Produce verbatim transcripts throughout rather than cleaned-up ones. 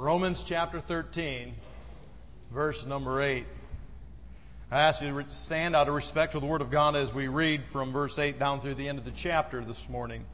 Romans chapter thirteen, verse number eight. I ask you to stand out of respect to the Word of God as we read from verse eight down through the end of the chapter this morning.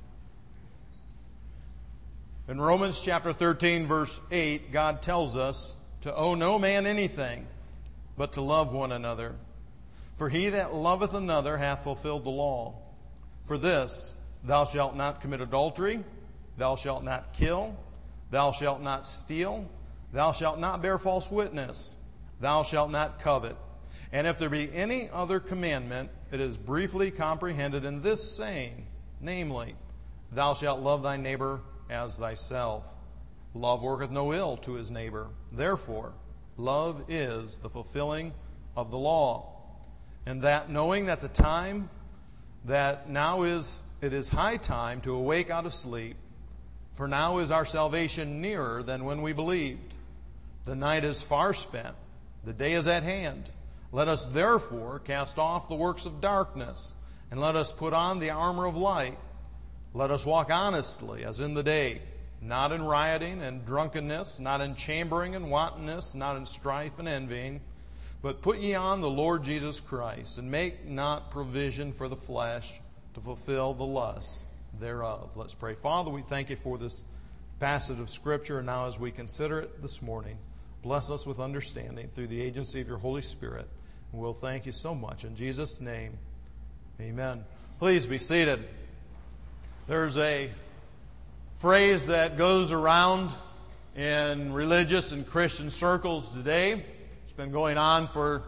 In Romans chapter thirteen, verse eight, God tells us to owe no man anything, but to love one another. For he that loveth another hath fulfilled the law. For this, thou shalt not commit adultery, thou shalt not kill, thou shalt not steal, thou shalt not bear false witness, thou shalt not covet. And if there be any other commandment, it is briefly comprehended in this saying, namely, thou shalt love thy neighbor as thyself. Love worketh no ill to his neighbor. Therefore, love is the fulfilling of the law. And that knowing that the time that now is, it is high time to awake out of sleep, for now is our salvation nearer than when we believed. The night is far spent, the day is at hand. Let us therefore cast off the works of darkness, and let us put on the armor of light. Let us walk honestly as in the day, not in rioting and drunkenness, not in chambering and wantonness, not in strife and envying, but put ye on the Lord Jesus Christ, and make not provision for the flesh to fulfill the lusts thereof. Let's pray. Father, we thank you for this passage of Scripture, and now as we consider it this morning, bless us with understanding through the agency of your Holy Spirit. And we'll thank you so much. In Jesus' name, amen. Please be seated. There's a phrase that goes around in religious and Christian circles today. It's been going on for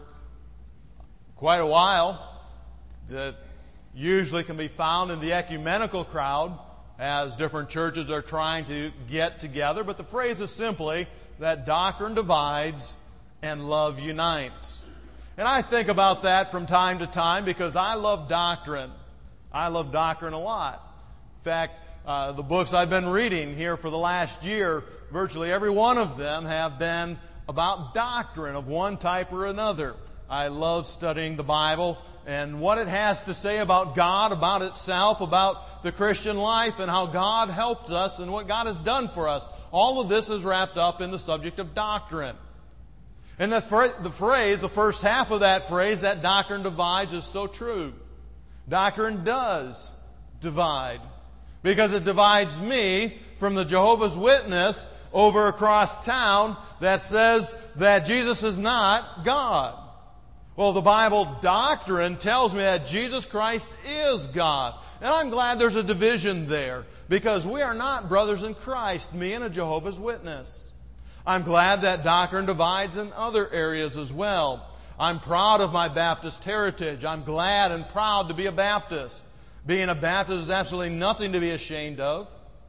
quite a while. That usually can be found in the ecumenical crowd as different churches are trying to get together. But the phrase is simply that doctrine divides and love unites. And I think about that from time to time because I love doctrine. I love doctrine a lot. In fact, uh, the books I've been reading here for the last year, virtually every one of them have been about doctrine of one type or another. I love studying the Bible and what it has to say about God, about itself, about the Christian life, and how God helps us and what God has done for us. All of this is wrapped up in the subject of doctrine. And the, the phrase, the first half of that phrase, that doctrine divides, is so true. Doctrine does divide. Because it divides me from the Jehovah's Witness over across town that says that Jesus is not God. Well, the Bible doctrine tells me that Jesus Christ is God. And I'm glad there's a division there because we are not brothers in Christ, me and a Jehovah's Witness. I'm glad that doctrine divides in other areas as well. I'm proud of my Baptist heritage. I'm glad and proud to be a Baptist. Being a Baptist is absolutely nothing to be ashamed of.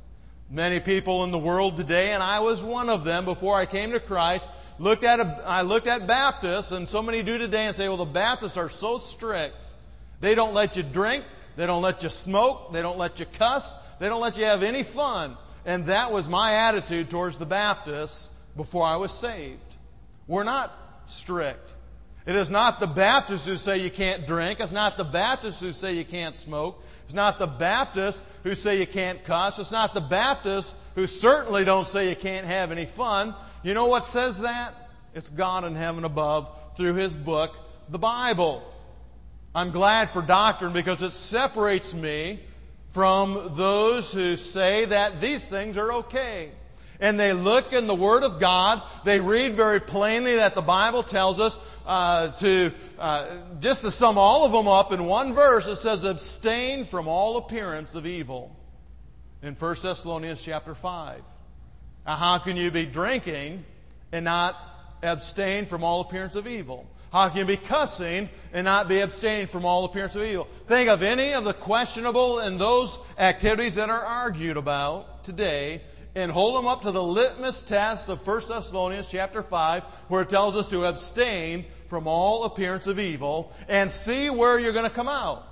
Many people in the world today, and I was one of them before I came to Christ, looked at a, I looked at Baptists, and so many do today, and say, well, the Baptists are so strict. They don't let you drink. They don't let you smoke. They don't let you cuss. They don't let you have any fun. And that was my attitude towards the Baptists before I was saved. We're not strict. It is not the Baptists who say you can't drink. It's not the Baptists who say you can't smoke. It's not the Baptists who say you can't cuss. It's not the Baptists who certainly don't say you can't have any fun. You know what says that? It's God in heaven above through His book, the Bible. I'm glad for doctrine because it separates me from those who say that these things are okay. And they look in the Word of God. They read very plainly that the Bible tells us uh, to, uh, just to sum all of them up in one verse, it says, abstain from all appearance of evil. In First Thessalonians chapter five. Now, how can you be drinking and not abstain from all appearance of evil? How can you be cussing and not be abstaining from all appearance of evil? Think of any of the questionable and those activities that are argued about today and hold them up to the litmus test of First Thessalonians chapter five, where it tells us to abstain from all appearance of evil, and see where you're going to come out.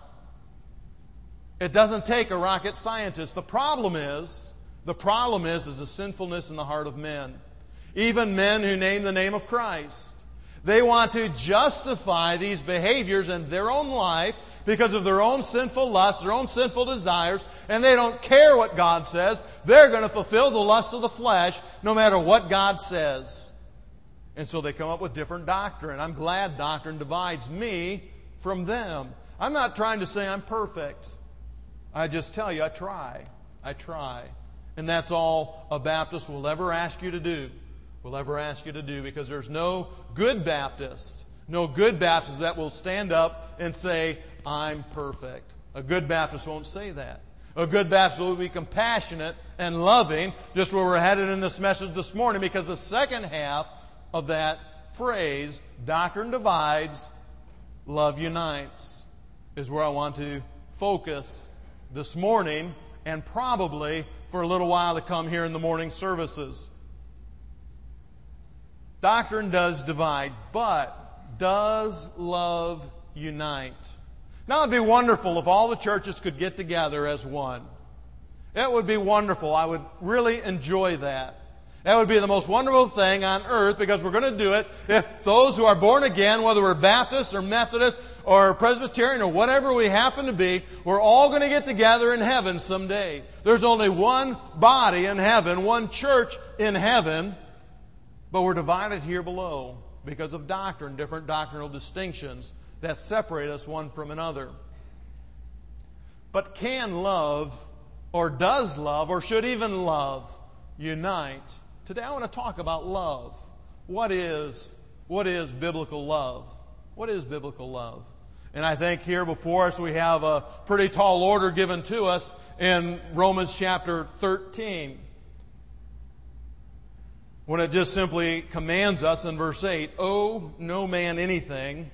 It doesn't take a rocket scientist. The problem is, the problem is, is the sinfulness in the heart of men. Even men who name the name of Christ. They want to justify these behaviors in their own life because of their own sinful lusts, their own sinful desires, and they don't care what God says. They're going to fulfill the lusts of the flesh no matter what God says. And so they come up with different doctrine. I'm glad doctrine divides me from them. I'm not trying to say I'm perfect. I just tell you, I try. I try. And that's all a Baptist will ever ask you to do. Will ever ask you to do, because there's no good Baptist, no good Baptist that will stand up and say, I'm perfect. A good Baptist won't say that. A good Baptist will be compassionate and loving, just where we're headed in this message this morning, because the second half of that phrase, doctrine divides, love unites, is where I want to focus this morning and probably for a little while to come here in the morning services. Doctrine does divide, but does love unite? Now, it would be wonderful if all the churches could get together as one. It would be wonderful. I would really enjoy that. That would be the most wonderful thing on earth, because we're going to do it if those who are born again, whether we're Baptist or Methodist or Presbyterian or whatever we happen to be, we're all going to get together in heaven someday. There's only one body in heaven, one church in heaven, but we're divided here below because of doctrine, different doctrinal distinctions that separate us one from another. But can love, or does love, or should even love, unite? Today I want to talk about love. What is, what is biblical love? What is biblical love? And I think here before us we have a pretty tall order given to us in Romans chapter thirteen, when it just simply commands us in verse eight, owe no man anything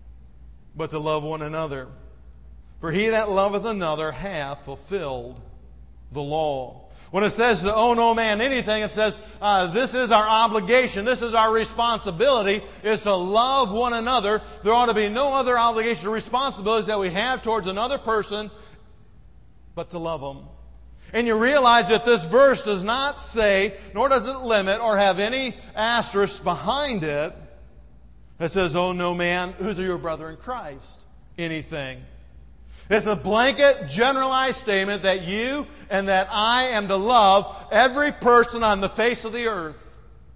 but to love one another. For he that loveth another hath fulfilled the law. When it says to owe no man anything, it says uh, this is our obligation, this is our responsibility, is to love one another. There ought to be no other obligation or responsibilities that we have towards another person but to love them. And you realize that this verse does not say, nor does it limit or have any asterisk behind it. It says, owe no man, who's your brother in Christ, anything. It's a blanket, generalized statement that you and that I am to love every person on the face of the earth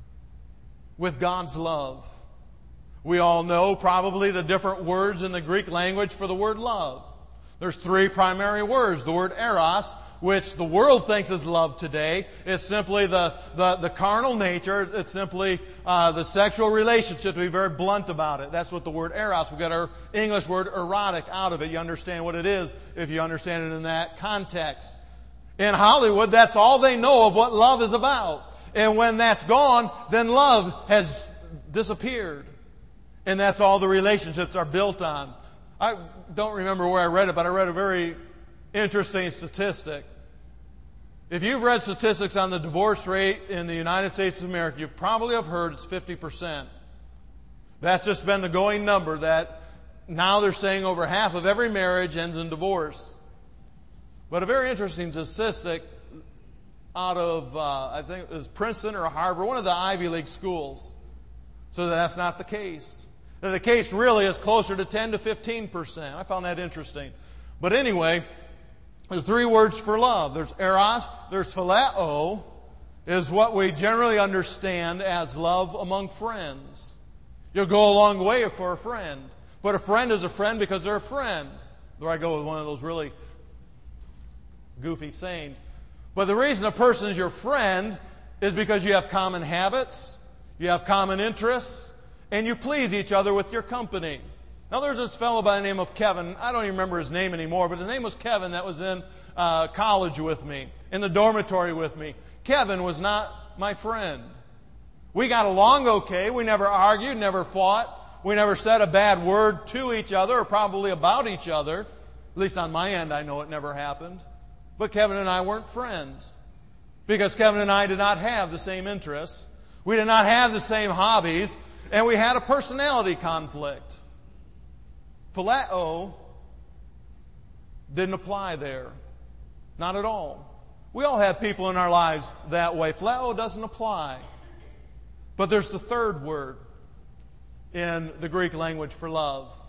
with God's love. We all know probably the different words in the Greek language for the word love. There's three primary words. The word eros, which the world thinks is love today, is simply the, the, the carnal nature. It's simply uh, the sexual relationship, to be very blunt about it. That's what the word eros, we got our English word erotic out of it. You understand what it is if you understand it in that context. In Hollywood, that's all they know of what love is about. And when that's gone, then love has disappeared. And that's all the relationships are built on. I don't remember where I read it, but I read a very interesting statistic. If you've read statistics on the divorce rate in the United States of America, you probably have heard it's fifty percent. That's just been the going number, that now they're saying over half of every marriage ends in divorce. But a very interesting statistic out of, uh, I think it was Princeton or Harvard, one of the Ivy League schools. So that's not the case. The case really is closer to ten to fifteen percent. I found that interesting. But anyway, the three words for love. There's eros, there's phileo, is what we generally understand as love among friends. You'll go a long way for a friend. But a friend is a friend because they're a friend. There I go with one of those really goofy sayings. But the reason a person is your friend is because you have common habits, you have common interests, and you please each other with your company. Now, there's this fellow by the name of Kevin. I don't even remember his name anymore, but his name was Kevin, that was in uh, college with me, in the dormitory with me. Kevin was not my friend. We got along okay. We never argued, never fought. We never said a bad word to each other, or probably about each other. At least on my end, I know it never happened. But Kevin and I weren't friends, because Kevin and I did not have the same interests. We did not have the same hobbies, and we had a personality conflict. Phileo didn't apply there. Not at all. We all have people in our lives that way. Phileo doesn't apply. But there's the third word in the Greek language for love.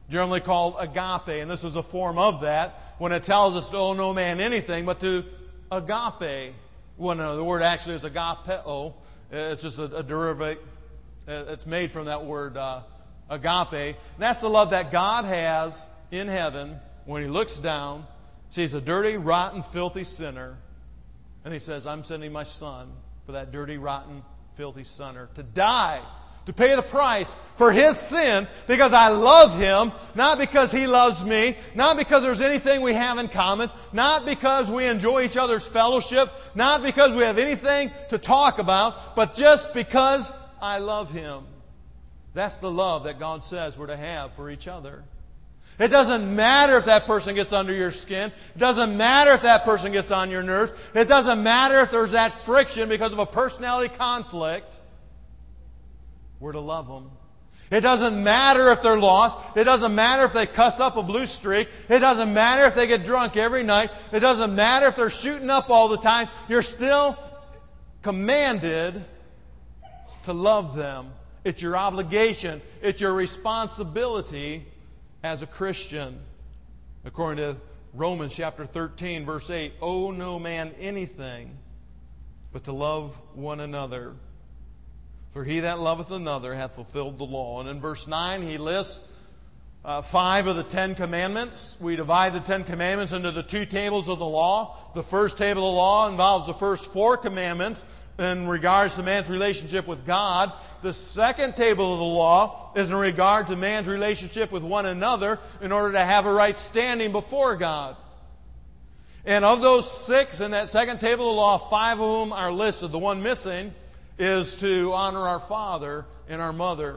generally called agape, and this is a form of that when it tells us to owe no man anything but to agape. When uh, the word actually is agapeo, it's just a, a derivative. It's made from that word uh, agape. And that's the love that God has in heaven when He looks down, sees a dirty, rotten, filthy sinner, and He says, I'm sending my Son for that dirty, rotten, filthy sinner to die, to pay the price for his sin because I love him, not because he loves me, not because there's anything we have in common, not because we enjoy each other's fellowship, not because we have anything to talk about, but just because I love him. That's the love that God says we're to have for each other. It doesn't matter if that person gets under your skin. It doesn't matter if that person gets on your nerves. It doesn't matter if there's that friction because of a personality conflict. We're to love them. It doesn't matter if they're lost. It doesn't matter if they cuss up a blue streak. It doesn't matter if they get drunk every night. It doesn't matter if they're shooting up all the time. You're still commanded to love them. It's your obligation. It's your responsibility as a Christian. According to Romans chapter thirteen, verse eight, owe no man anything but to love one another. For he that loveth another hath fulfilled the law. And in verse nine, he lists uh, five of the Ten Commandments. We divide the Ten Commandments into the two tables of the law. The first table of the law involves the first four commandments in regards to man's relationship with God. The second table of the law is in regard to man's relationship with one another in order to have a right standing before God. And of those six in that second table of the law, five of them are listed. The one missing is to honor our father and our mother.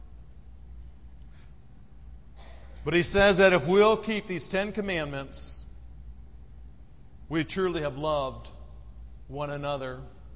But he says that if we'll keep these Ten Commandments, we truly have loved one another.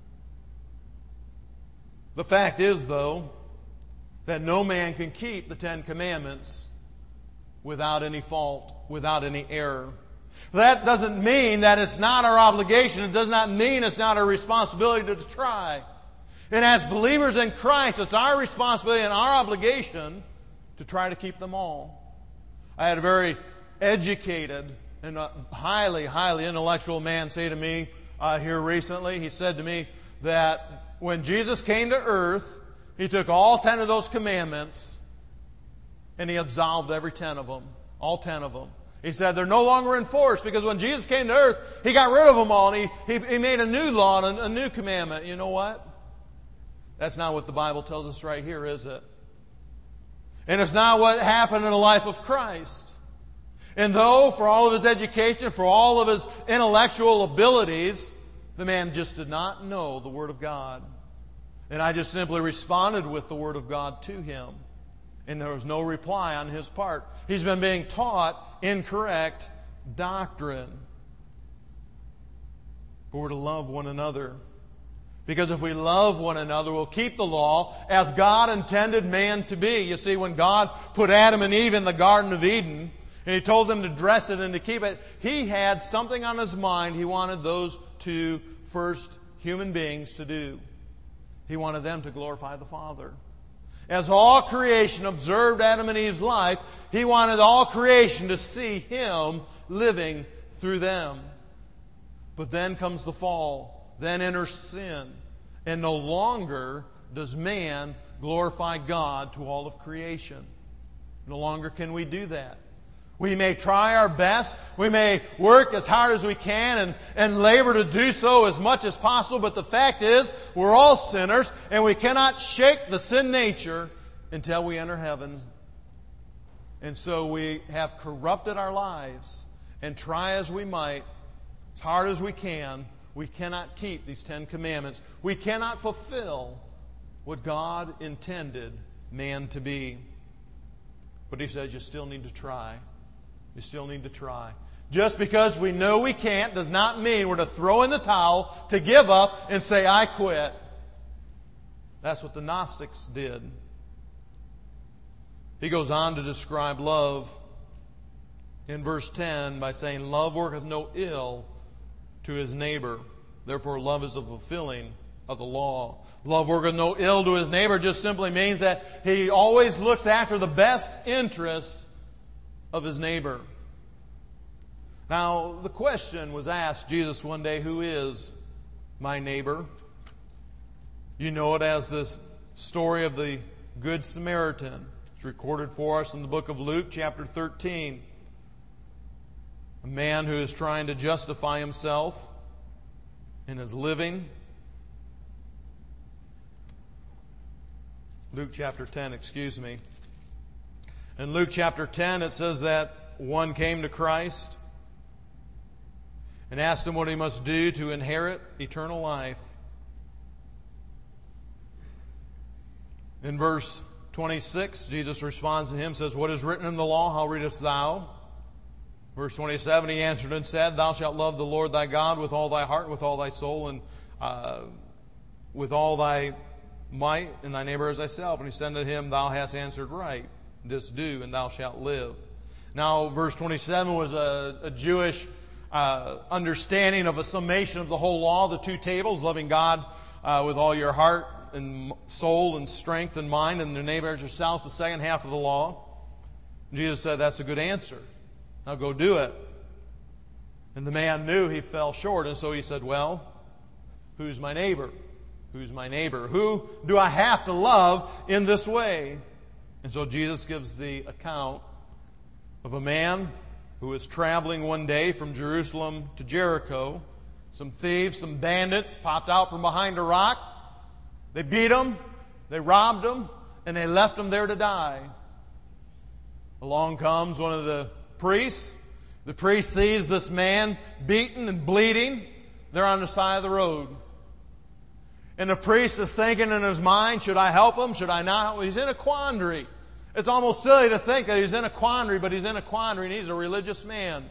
The fact is, though, that no man can keep the Ten Commandments without any fault, without any error. That doesn't mean that it's not our obligation. It does not mean it's not our responsibility to try. And as believers in Christ, it's our responsibility and our obligation to try to keep them all. I had a very educated and a highly, highly intellectual man say to me uh, here recently, he said to me that when Jesus came to earth, He took all ten of those commandments and He absolved every ten of them. All ten of them. He said they're no longer in force because when Jesus came to earth, He got rid of them all and He, he, he made a new law and a, a new commandment. You know what? That's not what the Bible tells us right here, is it? And it's not what happened in the life of Christ. And though, for all of his education, for all of his intellectual abilities, the man just did not know the Word of God. And I just simply responded with the Word of God to him. And there was no reply on his part. He's been being taught incorrect doctrine. But we're to love one another. Because if we love one another, we'll keep the law as God intended man to be. You see, when God put Adam and Eve in the Garden of Eden, and He told them to dress it and to keep it, He had something on His mind He wanted those two first human beings to do. He wanted them to glorify the Father. As all creation observed Adam and Eve's life, He wanted all creation to see Him living through them. But then comes the fall. Then enters sin. And no longer does man glorify God to all of creation. No longer can we do that. We may try our best. We may work as hard as we can and, and labor to do so as much as possible. But the fact is, we're all sinners and we cannot shake the sin nature until we enter heaven. And so we have corrupted our lives. And try as we might, as hard as we can, we cannot keep these Ten Commandments. We cannot fulfill what God intended man to be. But He says you still need to try. You still need to try. Just because we know we can't does not mean we're to throw in the towel, to give up, and say, I quit. That's what the Gnostics did. He goes on to describe love in verse ten by saying, love worketh no ill to his neighbor. Therefore, love is a fulfilling of the law. Love worketh no ill to his neighbor just simply means that he always looks after the best interest of his neighbor. Now, the question was asked Jesus one day, who is my neighbor? You know it as this story of the Good Samaritan. It's recorded for us in the book of Luke, chapter thirteen. A man who is trying to justify himself in his living. Luke chapter ten, excuse me. In Luke chapter ten, it says that one came to Christ and asked him what he must do to inherit eternal life. In verse twenty-six, Jesus responds to him, says, "What is written in the law, how readest thou?" Verse twenty-seven, he answered and said, "Thou shalt love the Lord thy God with all thy heart, with all thy soul, and uh, with all thy might, and thy neighbor as thyself." And he said to him, "Thou hast answered right. This do, and thou shalt live." Now, verse twenty-seven was a, a Jewish uh, understanding of a summation of the whole law, the two tables, loving God uh, with all your heart and soul and strength and mind, and your neighbor as yourself, the second half of the law. Jesus said, "That's a good answer. Now go do it." And the man knew he fell short, and so he said, "Well, who's my neighbor? Who's my neighbor? Who do I have to love in this way?" And so Jesus gives the account of a man who was traveling one day from Jerusalem to Jericho. Some thieves, some bandits popped out from behind a rock. They beat him, they robbed him, and they left him there to die. Along comes one of the priests. The priest sees this man beaten and bleeding. They're on the side of the road. And the priest is thinking in his mind, should I help him? Should I not? He's in a quandary. It's almost silly to think that he's in a quandary, but he's in a quandary and he's a religious man.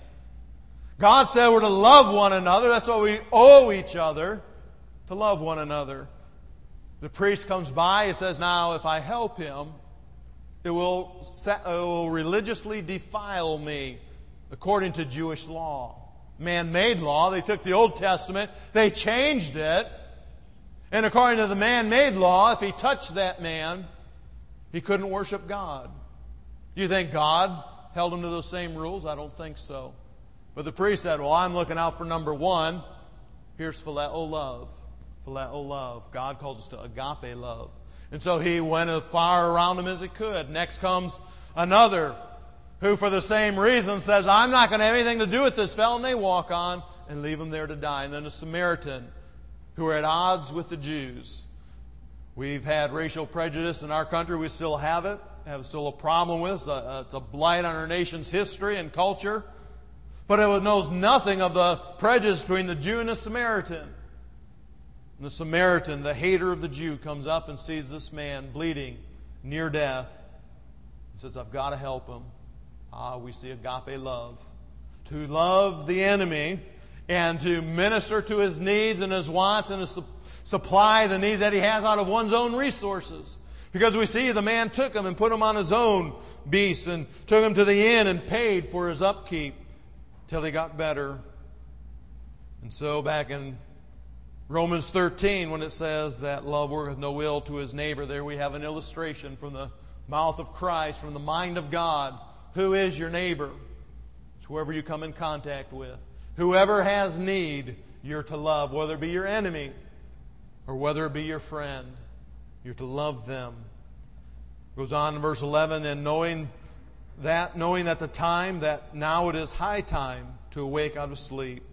God said we're to love one another. That's what we owe each other, to love one another. The priest comes by. He says, now, if I help him, it will, it will religiously defile me according to Jewish law. Man-made law. They took the Old Testament, they changed it. And according to the man-made law, if he touched that man, he couldn't worship God. Do you think God held him to those same rules? I don't think so. But the priest said, well, I'm looking out for number one. Here's phileo love. Phileo love. God calls us to agape love. And so he went as far around him as he could. Next comes another who, for the same reason, says, I'm not going to have anything to do with this fellow. And they walk on and leave him there to die. And then a Samaritan who are at odds with the Jews. We've had racial prejudice in our country. We still have it. Have still a problem with it. It's a, it's a blight on our nation's history and culture. But it knows nothing of the prejudice between the Jew and the Samaritan. And the Samaritan, the hater of the Jew, comes up and sees this man bleeding, near death. He says, I've got to help him. Ah, we see agape love. To love the enemy and to minister to his needs and his wants and to su- supply the needs that he has out of one's own resources. Because we see the man took him and put him on his own beast and took him to the inn and paid for his upkeep till he got better. And so back in Romans thirteen, when it says that love worketh no ill to his neighbor, there we have an illustration from the mouth of Christ, from the mind of God. Who is your neighbor? It's whoever you come in contact with. Whoever has need, you're to love, whether it be your enemy or whether it be your friend. You're to love them. It goes on in verse eleven, and knowing that, knowing that the time, that now it is high time to awake out of sleep.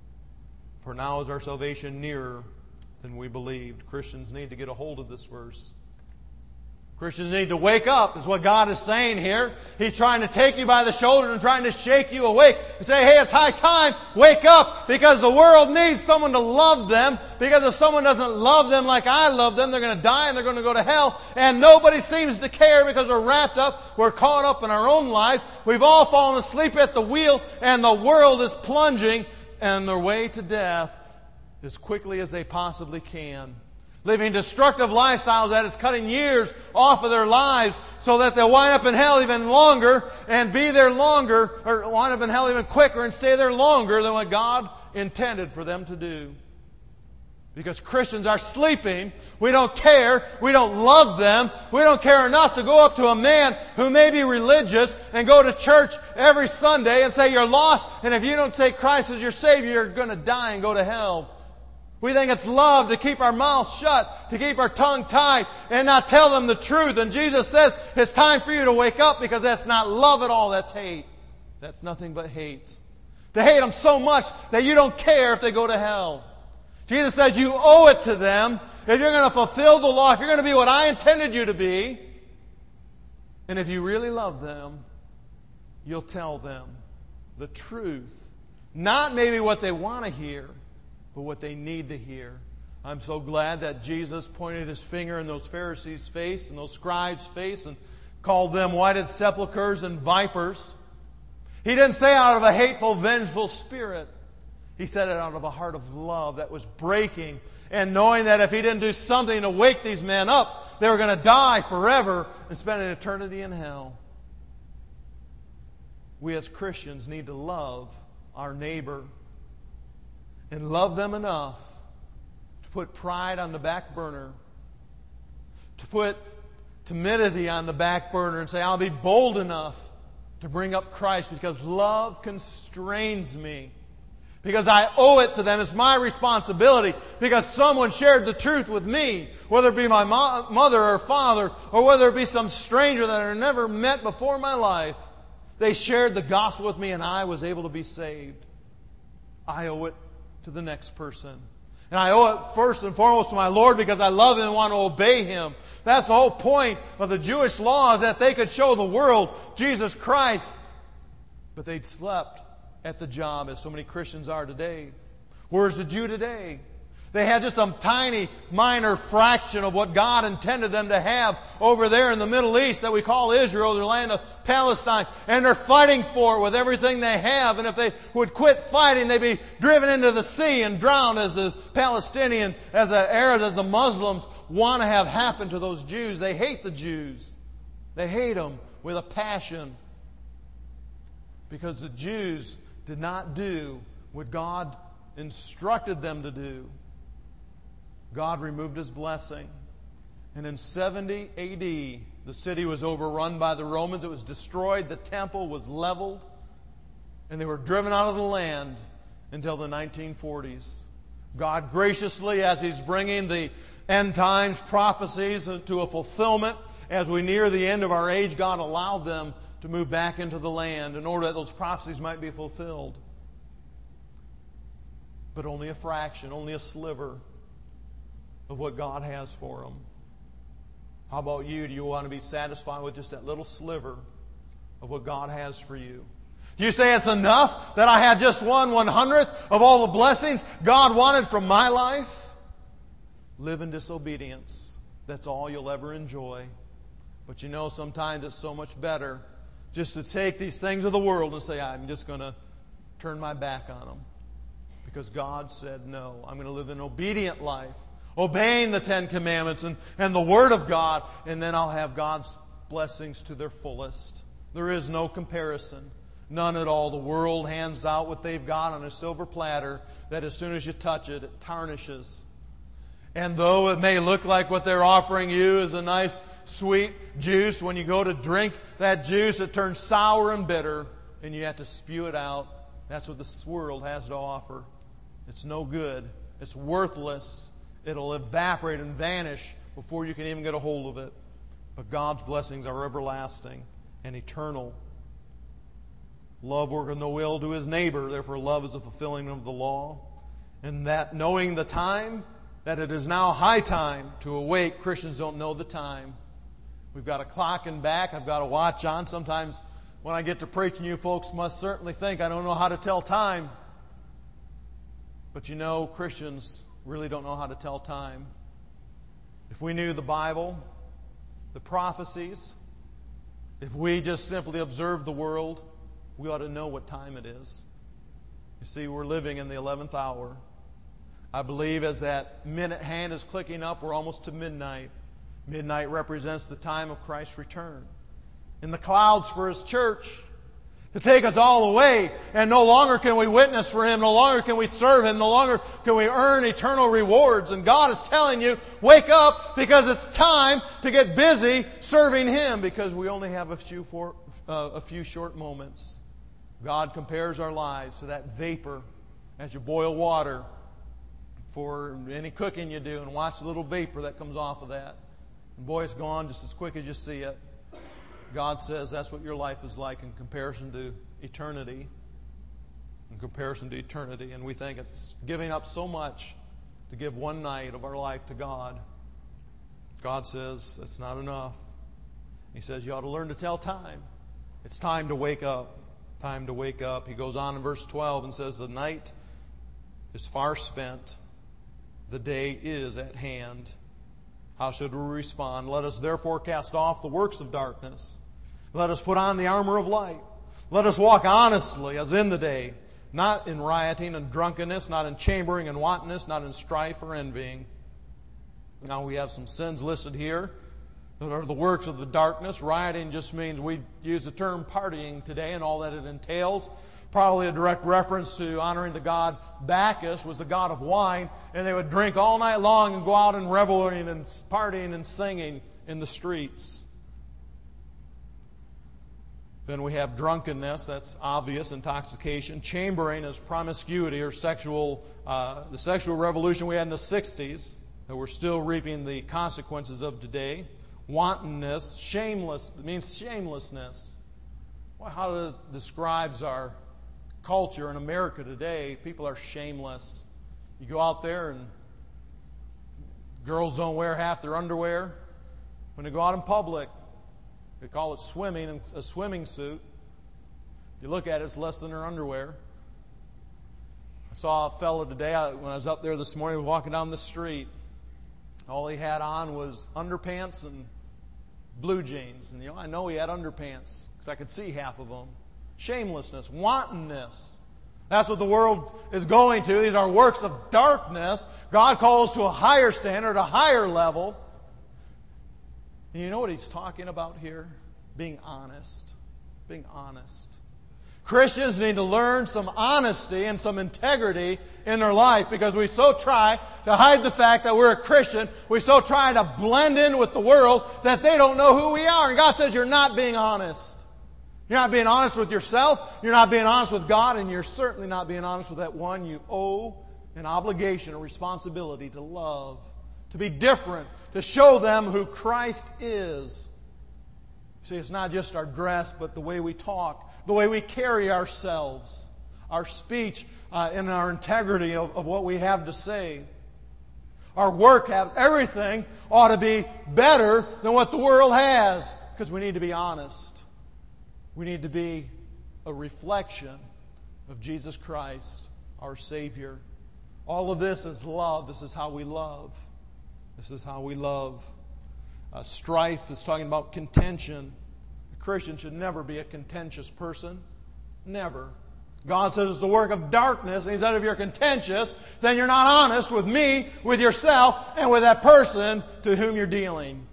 For now is our salvation nearer than we believed. Christians need to get a hold of this verse. Christians need to wake up, is what God is saying here. He's trying to take you by the shoulder and trying to shake you awake and say, hey, it's high time, wake up, because the world needs someone to love them, because if someone doesn't love them like I love them, they're going to die and they're going to go to hell, and nobody seems to care because we're wrapped up, we're caught up in our own lives, we've all fallen asleep at the wheel, and the world is plunging on their way to death as quickly as they possibly can. Living destructive lifestyles that is cutting years off of their lives so that they'll wind up in hell even longer and be there longer, or wind up in hell even quicker and stay there longer than what God intended for them to do. Because Christians are sleeping. We don't care. We don't love them. We don't care enough to go up to a man who may be religious and go to church every Sunday and say you're lost, and if you don't take Christ as your Savior, you're going to die and go to hell. We think it's love to keep our mouths shut, to keep our tongue tied, and not tell them the truth. And Jesus says it's time for you to wake up, because that's not love at all. That's hate. That's nothing but hate. To hate them so much that you don't care if they go to hell. Jesus says you owe it to them if you're going to fulfill the law, if you're going to be what I intended you to be. And if you really love them, you'll tell them the truth. Not maybe what they want to hear, but what they need to hear. I'm so glad that Jesus pointed His finger in those Pharisees' face and those scribes' face and called them whited sepulchres and vipers. He didn't say out of a hateful, vengeful spirit. He said it out of a heart of love that was breaking, and knowing that if He didn't do something to wake these men up, they were going to die forever and spend an eternity in hell. We as Christians need to love our neighbor and love them enough to put pride on the back burner, to put timidity on the back burner and say, I'll be bold enough to bring up Christ because love constrains me. Because I owe it to them. It's my responsibility. Because someone shared the truth with me. Whether it be my mo- mother or father, or whether it be some stranger that I never met before in my life. They shared the gospel with me and I was able to be saved. I owe it to the next person. And I owe it first and foremost to my Lord because I love Him and want to obey Him. That's the whole point of the Jewish law, is that they could show the world Jesus Christ. But they'd slept at the job, as so many Christians are today. Where's the Jew today? They had just some tiny, minor fraction of what God intended them to have over there in the Middle East that we call Israel, the land of Palestine. And they're fighting for it with everything they have. And if they would quit fighting, they'd be driven into the sea and drowned, as the Palestinian, as the Arabs, as the Muslims want to have happen to those Jews. They hate the Jews. They hate them with a passion. Because the Jews did not do what God instructed them to do. God removed His blessing. And in seventy A D, the city was overrun by the Romans. It was destroyed. The temple was leveled. And they were driven out of the land until the nineteen forties. God graciously, as He's bringing the end times prophecies to a fulfillment, as we near the end of our age, God allowed them to move back into the land in order that those prophecies might be fulfilled. But only a fraction, only a sliver of what God has for them. How about you? Do you want to be satisfied with just that little sliver of what God has for you? Do you say it's enough that I had just one one-hundredth of all the blessings God wanted from my life? Live in disobedience. That's all you'll ever enjoy. But you know, sometimes it's so much better just to take these things of the world and say, I'm just going to turn my back on them. Because God said, no, I'm going to live an obedient life, obeying the Ten Commandments and, and the Word of God, and then I'll have God's blessings to their fullest. There is no comparison. None at all. The world hands out what they've got on a silver platter that as soon as you touch it, it tarnishes. And though it may look like what they're offering you is a nice sweet juice, when you go to drink that juice, it turns sour and bitter, and you have to spew it out. That's what this world has to offer. It's no good. It's worthless. It'll evaporate and vanish before you can even get a hold of it. But God's blessings are everlasting and eternal. Love worketh no ill to his neighbor. Therefore, love is the fulfilling of the law. And that knowing the time, that it is now high time to awake. Christians don't know the time. We've got a clock and back. I've got a watch on. Sometimes when I get to preaching, you folks must certainly think I don't know how to tell time. But you know, Christians really don't know how to tell time. If we knew the Bible, the prophecies, if we just simply observed the world, we ought to know what time it is. You see, we're living in the eleventh hour. I believe as that minute hand is clicking up, we're almost to midnight. Midnight represents the time of Christ's return. In the clouds for His church, to take us all away. And no longer can we witness for Him. No longer can we serve Him. No longer can we earn eternal rewards. And God is telling you, wake up, because it's time to get busy serving Him, because we only have a few, for, uh, a few short moments. God compares our lives to that vapor as you boil water for any cooking you do, and watch the little vapor that comes off of that. And boy, it's gone just as quick as you see it. God says that's what your life is like in comparison to eternity. In comparison to eternity. And we think it's giving up so much to give one night of our life to God. God says it's not enough. He says you ought to learn to tell time. It's time to wake up. Time to wake up. He goes on in verse twelve and says, the night is far spent. The day is at hand. How should we respond? Let us therefore cast off the works of darkness. Let us put on the armor of light. Let us walk honestly as in the day, not in rioting and drunkenness, not in chambering and wantonness, not in strife or envying. Now we have some sins listed here that are the works of the darkness. Rioting just means we use the term partying today and all that it entails. Probably a direct reference to honoring the god Bacchus, was the god of wine, and they would drink all night long and go out and reveling and partying and singing in the streets. Then we have drunkenness, that's obvious, intoxication. Chambering is promiscuity or sexual, uh, the sexual revolution we had in the sixties that we're still reaping the consequences of today. Wantonness, shameless, it means shamelessness. Well, how does describes our culture in America today? People are shameless. You go out there and girls don't wear half their underwear. When they go out in public, they call it swimming, a swimming suit. You look at it, it's less than their underwear. I saw a fellow today when I was up there this morning walking down the street. All he had on was underpants and blue jeans. And you know, I know he had underpants because I could see half of them. Shamelessness, wantonness. That's what the world is going to. These are works of darkness. God calls to a higher standard, a higher level. And you know what He's talking about here? Being honest. Being honest. Christians need to learn some honesty and some integrity in their life, because we so try to hide the fact that we're a Christian. We so try to blend in with the world that they don't know who we are. And God says you're not being honest. You're not being honest with yourself. You're not being honest with God. And you're certainly not being honest with that one you owe an obligation, a responsibility to love, to be different, to show them who Christ is. See, it's not just our dress, but the way we talk, the way we carry ourselves, our speech, uh, and our integrity of, of what we have to say. Our work, have everything ought to be better than what the world has, because we need to be honest. We need to be a reflection of Jesus Christ, our Savior. All of this is love. This is how we love. This is how we love. Uh, strife is talking about contention. A Christian should never be a contentious person. Never. God says it's the work of darkness. And He said if you're contentious, then you're not honest with me, with yourself, and with that person to whom you're dealing.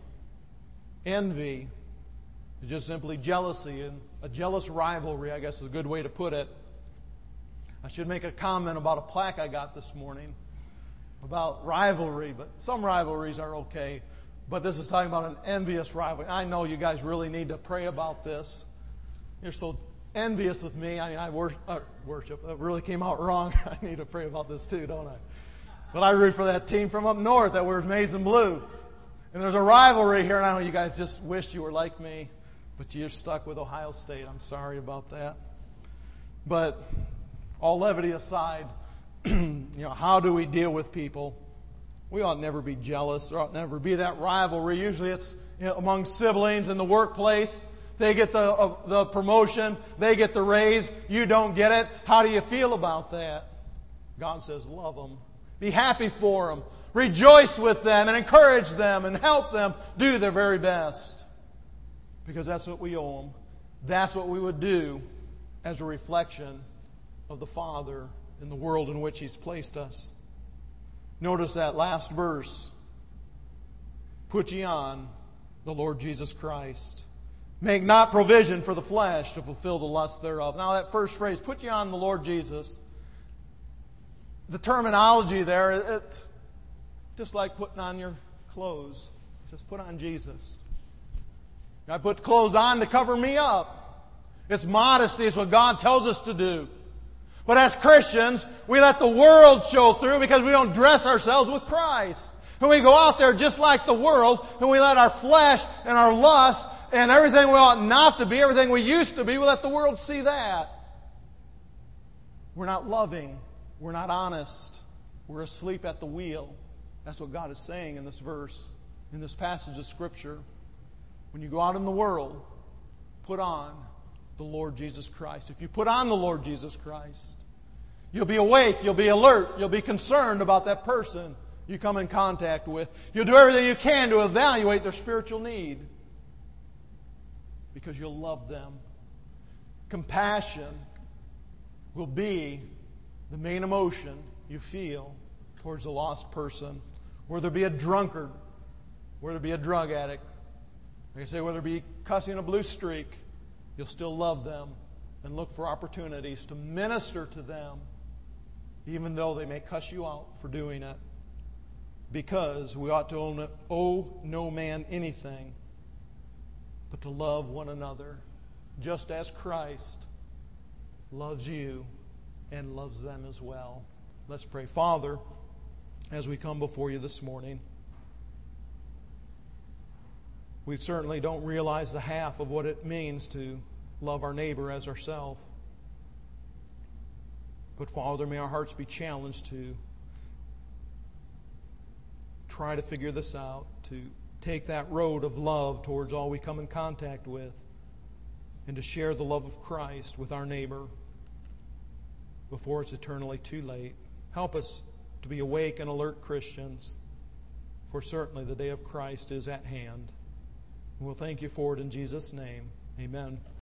Envy is just simply jealousy, and a jealous rivalry, I guess is a good way to put it. I should make a comment about a plaque I got this morning about rivalry, but some rivalries are okay. But this is talking about an envious rivalry. I know you guys really need to pray about this. You're so envious of me. I mean, I worship, uh, worship. That really came out wrong. I need to pray about this too, don't I? But I root for that team from up north that wears maize and blue. And there's a rivalry here, and I know you guys just wished you were like me, but you're stuck with Ohio State. I'm sorry about that. But all levity aside, you know, how do we deal with people? We ought never be jealous. There ought never be that rivalry. Usually it's, you know, among siblings in the workplace. They get the uh, the promotion. They get the raise. You don't get it. How do you feel about that? God says, love them. Be happy for them. Rejoice with them and encourage them and help them do their very best. Because that's what we owe them. That's what we would do as a reflection of the Father in the world in which He's placed us. Notice that last verse. Put ye on the Lord Jesus Christ. Make not provision for the flesh to fulfill the lust thereof. Now that first phrase, put you on the Lord Jesus. The terminology there, it's just like putting on your clothes. It says, put on Jesus. I put clothes on to cover me up. It's modesty. It's what God tells us to do. But as Christians, we let the world show through because we don't dress ourselves with Christ. And we go out there just like the world, and we let our flesh and our lust and everything we ought not to be, everything we used to be, we let the world see that. We're not loving. We're not honest. We're asleep at the wheel. That's what God is saying in this verse, in this passage of Scripture. When you go out in the world, put on the Lord Jesus Christ. If you put on the Lord Jesus Christ, you'll be awake, you'll be alert, you'll be concerned about that person you come in contact with. You'll do everything you can to evaluate their spiritual need because you'll love them. Compassion will be the main emotion you feel towards a lost person. Whether it be a drunkard, whether it be a drug addict, like I say, whether it be cussing a blue streak, you'll still love them and look for opportunities to minister to them, even though they may cuss you out for doing it. Because we ought to owe no man anything but to love one another, just as Christ loves you and loves them as well. Let's pray. Father, as we come before you this morning, we certainly don't realize the half of what it means to love our neighbor as ourselves. But Father, may our hearts be challenged to try to figure this out, to take that road of love towards all we come in contact with, and to share the love of Christ with our neighbor before it's eternally too late. Help us to be awake and alert Christians, for certainly the day of Christ is at hand. We'll thank you for it in Jesus' name. Amen.